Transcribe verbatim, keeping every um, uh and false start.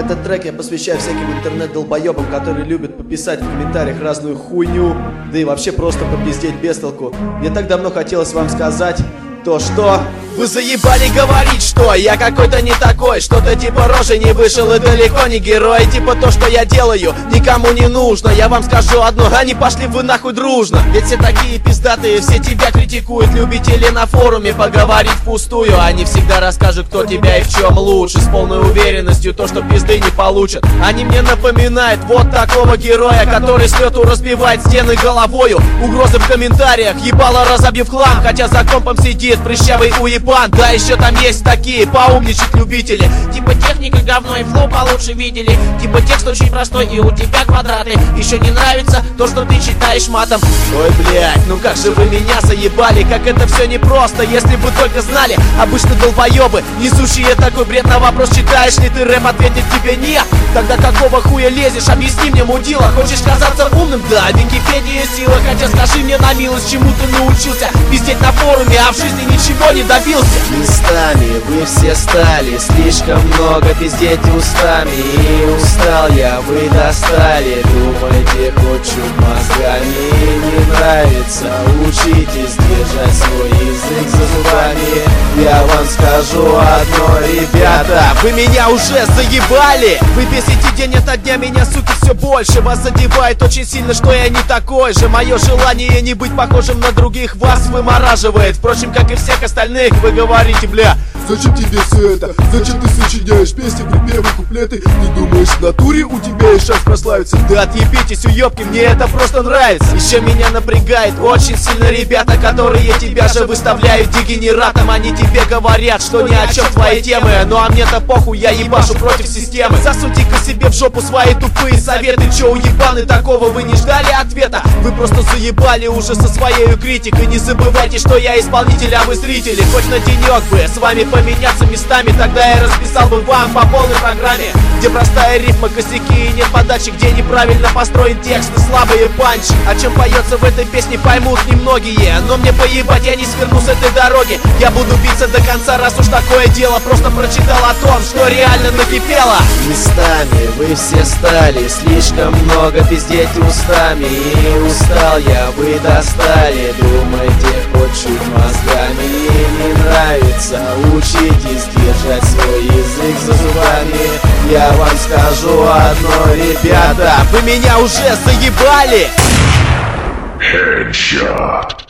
Этот трек я посвящаю всяким интернет-долбоебам, которые любят пописать в комментариях разную хуйню, да и вообще просто попиздеть без толку. Мне так давно хотелось вам сказать то, что... Вы заебали говорить, что я какой-то не такой, что-то типа рожи не вышел и далеко не герой. Типа то, что я делаю, никому не нужно. Я вам скажу одно, они пошли вы нахуй дружно. Ведь все такие пиздатые, все тебя критикуют. Любители на форуме поговорить впустую. Они всегда расскажут, кто тебя и в чем лучше. С полной уверенностью то, что пизды не получат. Они мне напоминают вот такого героя, который с лету разбивает стены головою. Угрозы в комментариях, ебало разобью в хлам. Хотя за компом сидит прыщавый уебан. Да, еще там есть такие поумничать любители. Типа техника говно и флоу получше видели. Типа текст очень простой и у тебя квадраты. Еще не нравится то, что ты читаешь матом. Ой, блядь, ну как же вы меня заебали. Как это все непросто, если бы только знали. Обычно долбоебы, несущие такой бред. На вопрос, читаешь ли ты рэп, ответит тебе нет. Тогда какого хуя лезешь, объясни мне, мудила. Хочешь казаться умным? Да, Википедия сила. Хотя скажи мне на милость, чему ты научился. Пиздеть на форуме, а в жизни ничего не добился. Местами вы все стали слишком много пиздеть устами. И устал я, вы достали. Думаете, хоть чуть мозгами. Не нравится, учитесь держать свой язык за зубами. Я вам скажу одно, ребята, вы меня уже заебали. Вы бесите день ото дня, меня, суки, все больше. Вас задевает очень сильно, что я не такой же. Мое желание не быть похожим на других вас вымораживает. Впрочем, как и всех остальных. Вы говорите, бля, зачем тебе все это? Зачем ты сочиняешь песни, припевы, куплеты? Ты думаешь, в натуре у тебя есть шанс прославиться? Да отъебитесь, уебки, мне это просто нравится. Еще меня напрягает очень сильно ребята, которые тебя же выставляют дегенератом. Они тебе говорят, что ни о чем твои темы. Ну а мне-то похуй, я ебашу против системы. Засуньте-ка себе в жопу свои тупые советы. Че, уебаны, такого вы не ждали ответа? Вы просто заебали уже со своей критикой. Не забывайте, что я исполнитель, а вы зрители. Хоть на денек бы с вами поменяться местами, тогда я расписал бы вам по полной программе, где простая рифма, косяки и нет подачи, где неправильно построен текст и слабые панчи. О чем поется в этой песне, поймут немногие, но мне поебать, я не сверну с этой дороги. Я буду биться до конца, раз уж такое дело. Просто прочитал о том, что реально накипело. Местами вы все стали слишком много пиздеть устами. И устал я, вы достали. Думаете, хоть чуть мозгами. Не нравится, учитесь держать свой язык за зубами. Я вам скажу одно, ребята, вы меня уже заебали. Headshot.